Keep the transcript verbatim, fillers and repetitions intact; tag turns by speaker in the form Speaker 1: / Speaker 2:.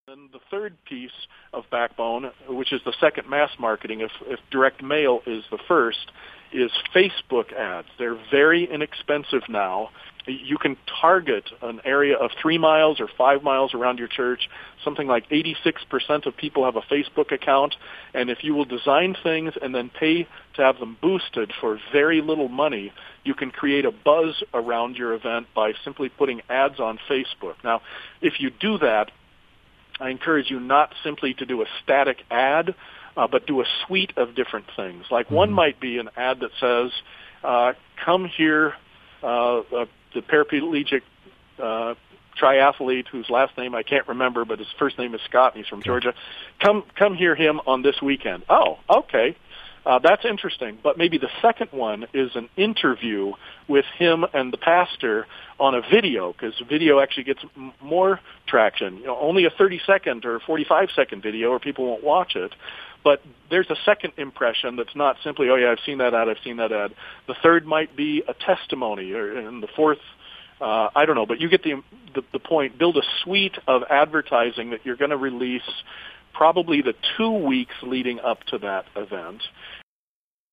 Speaker 1: And the third piece of backbone, which is the second mass marketing, if, if direct mail is the first, is Facebook ads. They're very inexpensive now. You can target an area of three miles or five miles around your church. Something like eighty-six percent of people have a Facebook account. And if you will design things and then pay to have them boosted for very little money, you can create a buzz around your event by simply putting ads on Facebook. Now, if you do that, I encourage you not simply to do a static ad, uh, but do a suite of different things. Like mm-hmm. one might be an ad that says, uh, come here, uh, uh, the paraplegic uh, triathlete whose last name I can't remember, but his first name is Scott, and he's from okay. Georgia. Come come hear him on this weekend. Oh, okay. Uh, that's interesting. But maybe the second one is an interview with him and the pastor on a video, because video actually gets m- more traction. You know, only a thirty-second or forty-five-second video, or people won't watch it. But there's a second impression that's not simply, oh, yeah, I've seen that ad, I've seen that ad. The third might be a testimony, or, and the fourth, uh, I don't know. But you get the, the, the point. Build a suite of advertising that you're going to release probably the two weeks leading up to that event.